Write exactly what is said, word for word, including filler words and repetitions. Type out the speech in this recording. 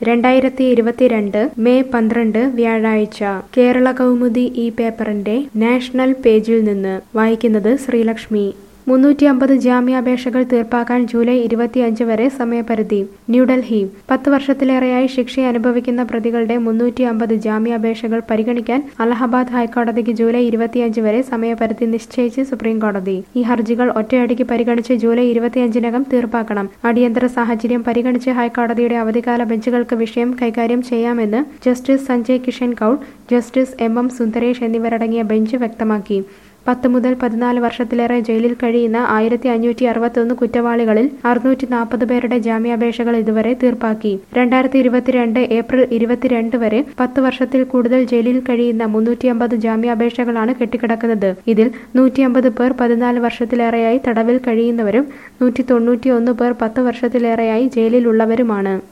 രണ്ടായിരത്തി ഇരുപത്തിരണ്ട് മെയ് പന്ത്രണ്ട് വ്യാഴാഴ്ച കേരള കൗമുദി ഈ പേപ്പറിന്റെ നാഷണൽ പേജിൽ നിന്ന് വായിക്കുന്നത് ശ്രീലക്ഷ്മി. മുന്നൂറ്റി അമ്പത് ജാമ്യാപേക്ഷകൾ തീർപ്പാക്കാൻ ജൂലൈ ഇരുപത്തിയഞ്ച് വരെ സമയപരിധി. ന്യൂഡൽഹി. പത്ത് വർഷത്തിലേറെയായി ശിക്ഷ അനുഭവിക്കുന്ന പ്രതികളുടെ മുന്നൂറ്റി അമ്പത് ജാമ്യാപേക്ഷകൾ പരിഗണിക്കാൻ അലഹബാദ് ഹൈക്കോടതിക്ക് ജൂലൈ ഇരുപത്തിയഞ്ച് വരെ സമയപരിധി നിശ്ചയിച്ച് സുപ്രീംകോടതി. ഈ ഹർജികൾ ഒറ്റയടിക്ക് പരിഗണിച്ച് ജൂലൈ ഇരുപത്തിയഞ്ചിനകം തീർപ്പാക്കണം. അടിയന്തര സാഹചര്യം പരിഗണിച്ച് ഹൈക്കോടതിയുടെ അവധിക്കാല ബെഞ്ചുകൾക്ക് വിഷയം കൈകാര്യം ചെയ്യാമെന്ന് justice Sanjay Kishan Kaul, justice M M Sundaresh എന്നിവരടങ്ങിയ ബെഞ്ച് വ്യക്തമാക്കി. പത്ത് മുതൽ പതിനാല് വർഷത്തിലേറെ ജയിലിൽ കഴിയുന്ന ആയിരത്തി അഞ്ഞൂറ്റി അറുപത്തൊന്ന് കുറ്റവാളികളിൽ അറുന്നൂറ്റി നാൽപ്പത് പേരുടെ ജാമ്യാപേക്ഷകൾ ഇതുവരെ തീർപ്പാക്കി. രണ്ടായിരത്തി ഇരുപത്തിരണ്ട് ഏപ്രിൽ ഇരുപത്തിരണ്ട് വരെ പത്ത് വർഷത്തിൽ കൂടുതൽ ജയിലിൽ കഴിയുന്ന മുന്നൂറ്റി അമ്പത് ജാമ്യാപേക്ഷകളാണ് കെട്ടിക്കിടക്കുന്നത്. ഇതിൽ നൂറ്റി അമ്പത് പേർ പതിനാല് വർഷത്തിലേറെയായി തടവിൽ കഴിയുന്നവരും നൂറ്റി തൊണ്ണൂറ്റി ഒന്ന് പേർ പത്ത് വർഷത്തിലേറെയായി ജയിലിലുള്ളവരുമാണ്.